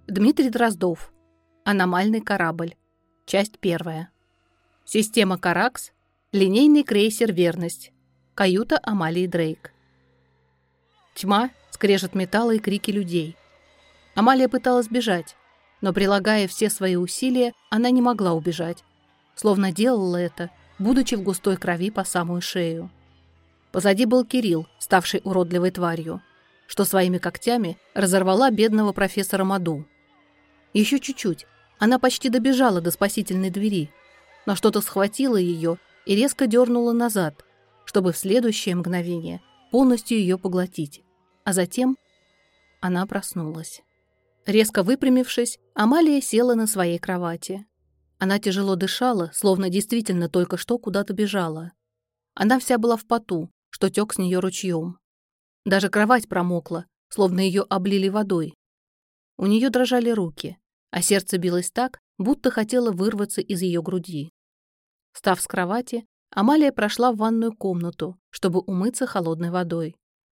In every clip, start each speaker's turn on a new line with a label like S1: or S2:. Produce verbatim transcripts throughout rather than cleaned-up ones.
S1: Дмитрий Дроздов. Аномальный корабль. Часть первая. Система Каракс. Линейный крейсер «Верность». Каюта Амалии Дрейк. Тьма, скрежет металла и крики людей. Амалия пыталась бежать, но, прилагая все свои усилия, она не могла убежать, словно делала это, будучи в густой крови по самую шею. Позади был Кирилл, ставший уродливой тварью, что своими когтями разорвала бедного профессора Маду. Еще чуть-чуть, она почти добежала до спасительной двери, но что-то схватило ее и резко дернуло назад, чтобы в следующее мгновение полностью ее поглотить, а затем она проснулась. Резко выпрямившись, Амалия села на своей кровати. Она тяжело дышала, словно действительно только что куда-то бежала. Она вся была в поту, что тек с нее ручьем. Даже кровать промокла, словно ее облили водой. У нее дрожали руки, а сердце билось так, будто хотело вырваться из ее груди. Встав с кровати, Амалия прошла в ванную комнату, чтобы умыться холодной водой.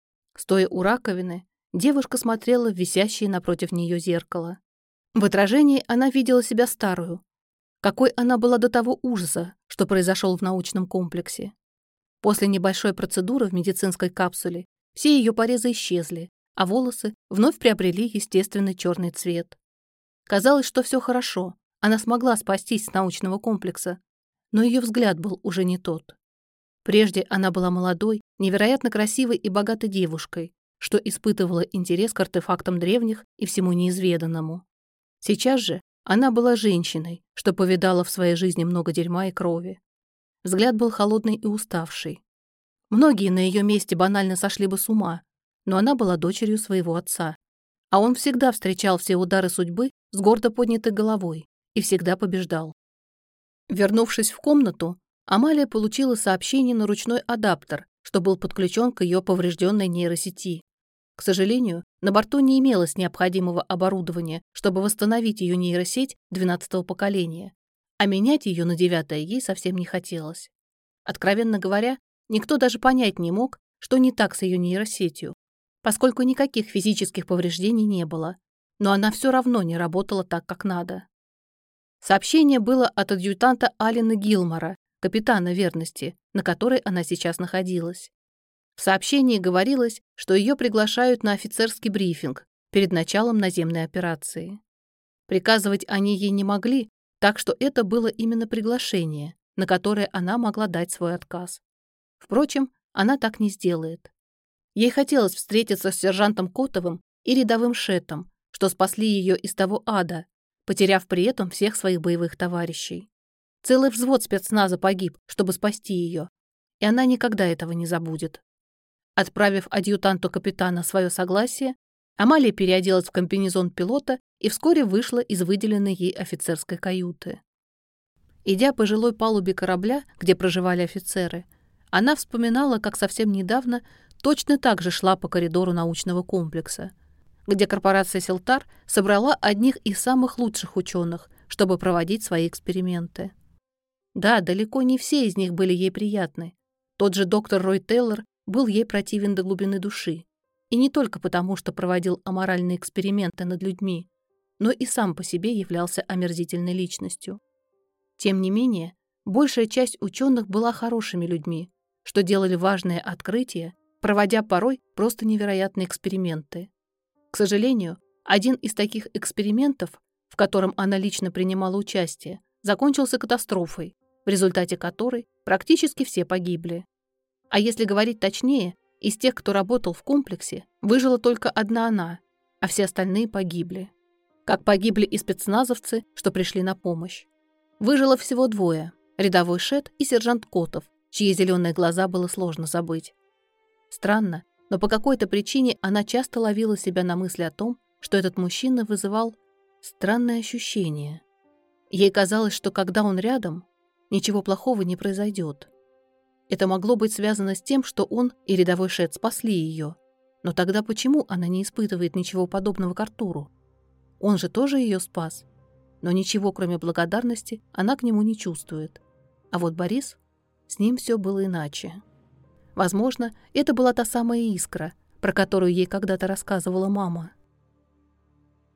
S1: Стоя у раковины, девушка смотрела в висящее напротив нее зеркало. В отражении она видела себя старую. Какой она была до того ужаса, что произошел в научном комплексе. После небольшой процедуры в медицинской капсуле все ее порезы исчезли, а волосы вновь приобрели естественный черный цвет. Казалось, что все хорошо, она смогла спастись с научного комплекса, но ее взгляд был уже не тот. Прежде она была молодой, невероятно красивой и богатой девушкой, что испытывала интерес к артефактам древних и всему неизведанному. Сейчас же она была женщиной, что повидала в своей жизни много дерьма и крови. Взгляд был холодный и уставший. Многие на ее месте банально сошли бы с ума, но она была дочерью своего отца. А он всегда встречал все удары судьбы с гордо поднятой головой и всегда побеждал. Вернувшись в комнату, Амалия получила сообщение на ручной адаптер, что был подключен к ее поврежденной нейросети. К сожалению, на борту не имелось необходимого оборудования, чтобы восстановить ее нейросеть двенадцатого поколения, а менять ее на девятое ей совсем не хотелось. Откровенно говоря, никто даже понять не мог, что не так с ее нейросетью, поскольку никаких физических повреждений не было, но она все равно не работала так, как надо. Сообщение было от адъютанта Алина Гилмора, капитана верности, на которой она сейчас находилась. В сообщении говорилось, что ее приглашают на офицерский брифинг перед началом наземной операции. Приказывать они ей не могли, так что это было именно приглашение, на которое она могла дать свой отказ. Впрочем, она так не сделает. Ей хотелось встретиться с сержантом Котовым и рядовым Шеттом, что спасли ее из того ада, потеряв при этом всех своих боевых товарищей. Целый взвод спецназа погиб, чтобы спасти ее, и она никогда этого не забудет. Отправив адъютанту капитана свое согласие, Амалия переоделась в комбинезон пилота и вскоре вышла из выделенной ей офицерской каюты. Идя по жилой палубе корабля, где проживали офицеры, она вспоминала, как совсем недавно точно так же шла по коридору научного комплекса, где корпорация Селтар собрала одних из самых лучших ученых, чтобы проводить свои эксперименты. Да, далеко не все из них были ей приятны. Тот же доктор Рой Тейлор был ей противен до глубины души. И не только потому, что проводил аморальные эксперименты над людьми, но и сам по себе являлся омерзительной личностью. Тем не менее, большая часть ученых была хорошими людьми, что делали важные открытия, проводя порой просто невероятные эксперименты. К сожалению, один из таких экспериментов, в котором она лично принимала участие, закончился катастрофой, в результате которой практически все погибли. А если говорить точнее, из тех, кто работал в комплексе, выжила только одна она, а все остальные погибли. Как погибли и спецназовцы, что пришли на помощь. Выжило всего двое – рядовой Шет и сержант Котов, чьи зеленые глаза было сложно забыть. Странно, но по какой-то причине она часто ловила себя на мысли о том, что этот мужчина вызывал странное ощущение. Ей казалось, что когда он рядом, ничего плохого не произойдет. Это могло быть связано с тем, что он и рядовой Шет спасли ее. Но тогда почему она не испытывает ничего подобного к Артуру? Он же тоже ее спас. Но ничего, кроме благодарности, она к нему не чувствует. А вот Борис, с ним все было иначе. Возможно, это была та самая искра, про которую ей когда-то рассказывала мама.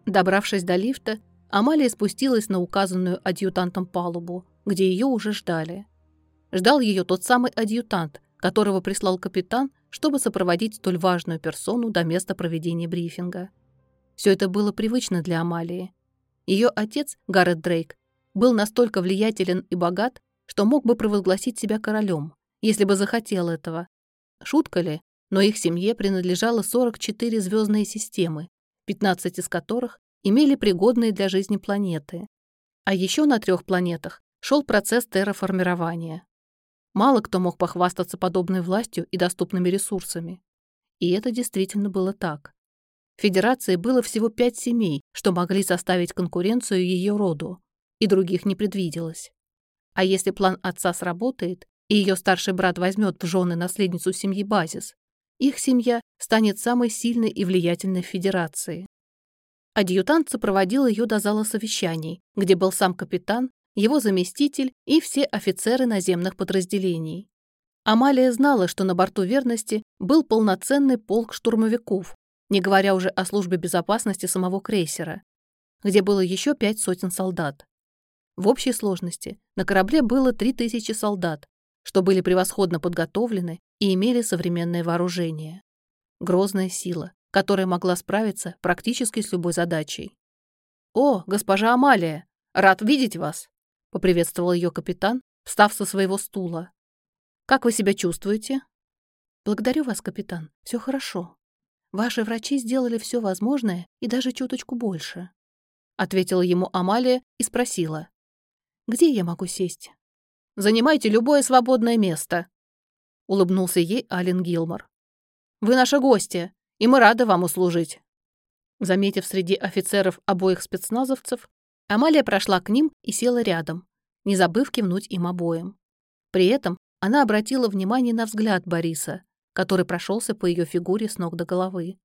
S1: Добравшись до лифта, Амалия спустилась на указанную адъютантом палубу, где ее уже ждали. Ждал ее тот самый адъютант, которого прислал капитан, чтобы сопроводить столь важную персону до места проведения брифинга. Все это было привычно для Амалии. Ее отец, Гаррет Дрейк, был настолько влиятелен и богат, что мог бы провозгласить себя королем, если бы захотел этого. Шутка ли, но их семье принадлежало сорок четыре звездные системы, пятнадцать из которых имели пригодные для жизни планеты. А еще на трех планетах шел процесс терраформирования. Мало кто мог похвастаться подобной властью и доступными ресурсами. И это действительно было так. В Федерации было всего пять семей, что могли составить конкуренцию ее роду, и других не предвиделось. А если план отца сработает, и ее старший брат возьмет в жены наследницу семьи Базис, их семья станет самой сильной и влиятельной в Федерации. Адъютант сопроводил ее до зала совещаний, где был сам капитан, его заместитель и все офицеры наземных подразделений. Амалия знала, что на борту «Верности» был полноценный полк штурмовиков, не говоря уже о службе безопасности самого крейсера, где было еще пять сотен солдат. В общей сложности на корабле было три тысячи солдат, что были превосходно подготовлены и имели современное вооружение. Грозная сила, которая могла справиться практически с любой задачей. «О, госпожа Амалия, рад видеть вас!» — поприветствовал ее капитан, встав со своего стула. «Как вы себя чувствуете?» «Благодарю вас, капитан, все хорошо. Ваши врачи сделали все возможное и даже чуточку больше», — ответила ему Амалия и спросила. «Где я могу сесть?» «Занимайте любое свободное место», — улыбнулся ей Ален Гилмор. «Вы наши гости, и мы рады вам услужить». Заметив среди офицеров обоих спецназовцев, Амалия прошла к ним и села рядом, не забыв кивнуть им обоим. При этом она обратила внимание на взгляд Бориса, который прошелся по ее фигуре с ног до головы.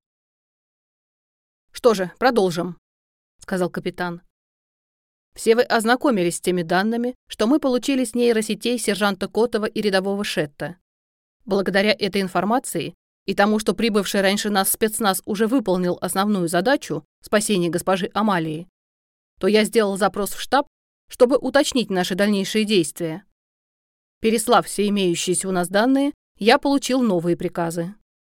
S1: «Что же, продолжим», — сказал капитан. «Все вы ознакомились с теми данными, что мы получили с нейросетей сержанта Котова и рядового Шетта. Благодаря этой информации и тому, что прибывший раньше нас спецназ уже выполнил основную задачу — спасение госпожи Амалии, то я сделал запрос в штаб, чтобы уточнить наши дальнейшие действия. Переслав все имеющиеся у нас данные, я получил новые приказы».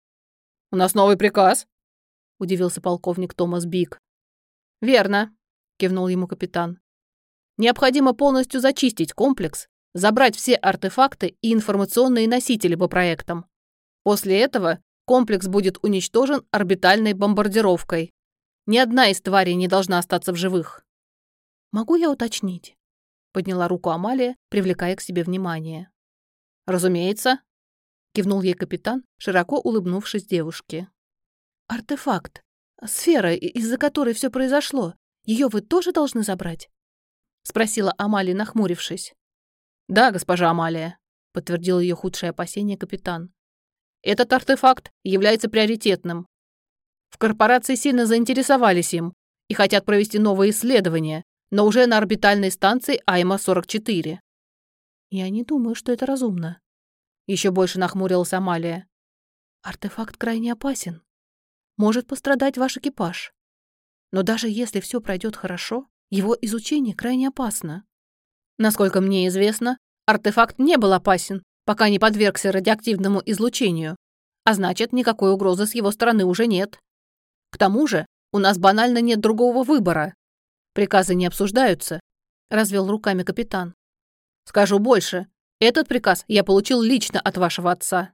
S1: «У нас новый приказ?» — удивился полковник Томас Бик. «Верно», — кивнул ему капитан. «Необходимо полностью зачистить комплекс, забрать все артефакты и информационные носители по проектам. После этого комплекс будет уничтожен орбитальной бомбардировкой. Ни одна из тварей не должна остаться в живых». «Могу я уточнить?» — подняла руку Амалия, привлекая к себе внимание. «Разумеется», — кивнул ей капитан, широко улыбнувшись девушке. «Артефакт, сфера, из-за которой все произошло, ее вы тоже должны забрать?» — спросила Амалия, нахмурившись. «Да, госпожа Амалия», — подтвердил ее худшее опасение капитан. «Этот артефакт является приоритетным. В корпорации сильно заинтересовались им и хотят провести новые исследования, но уже на орбитальной станции Айма сорок четыре. «Я не думаю, что это разумно», — еще больше нахмурилась Амалия. «Артефакт крайне опасен. Может пострадать ваш экипаж. Но даже если все пройдет хорошо, его изучение крайне опасно». «Насколько мне известно, артефакт не был опасен, пока не подвергся радиоактивному излучению, а значит, никакой угрозы с его стороны уже нет. К тому же у нас банально нет другого выбора. Приказы не обсуждаются», — развел руками капитан. «Скажу больше. Этот приказ я получил лично от вашего отца».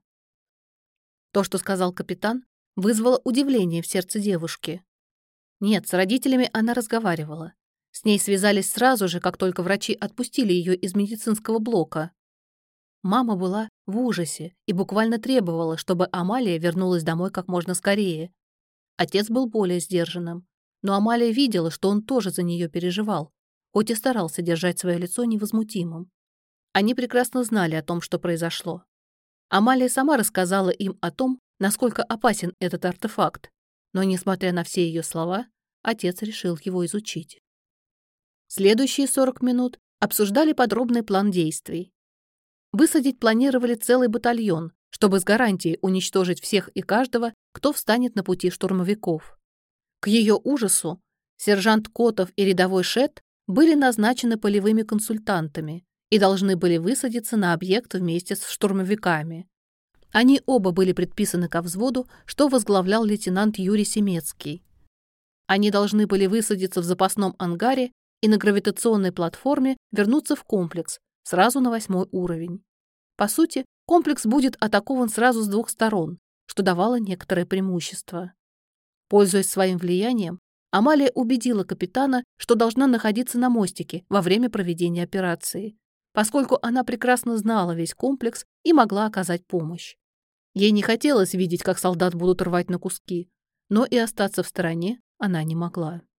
S1: То, что сказал капитан, вызвало удивление в сердце девушки. Нет, с родителями она разговаривала. С ней связались сразу же, как только врачи отпустили ее из медицинского блока. Мама была в ужасе и буквально требовала, чтобы Амалия вернулась домой как можно скорее. Отец был более сдержанным, но Амалия видела, что он тоже за нее переживал, хоть и старался держать свое лицо невозмутимым. Они прекрасно знали о том, что произошло. Амалия сама рассказала им о том, насколько опасен этот артефакт, но, несмотря на все ее слова, отец решил его изучить. Следующие сорок минут обсуждали подробный план действий. Высадить планировали целый батальон, чтобы с гарантией уничтожить всех и каждого, кто встанет на пути штурмовиков. К ее ужасу, Сержант Котов и рядовой Шет были назначены полевыми консультантами и должны были высадиться на объект вместе с штурмовиками. Они оба были предписаны ко взводу, что возглавлял лейтенант Юрий Семецкий. Они должны были высадиться в запасном ангаре и на гравитационной платформе вернуться в комплекс, сразу на восьмой уровень. По сути, комплекс будет атакован сразу с двух сторон, что давало некоторое преимущество. Пользуясь своим влиянием, Амалия убедила капитана, что должна находиться на мостике во время проведения операции, поскольку она прекрасно знала весь комплекс и могла оказать помощь. Ей не хотелось видеть, как солдат будут рвать на куски, но и остаться в стороне она не могла.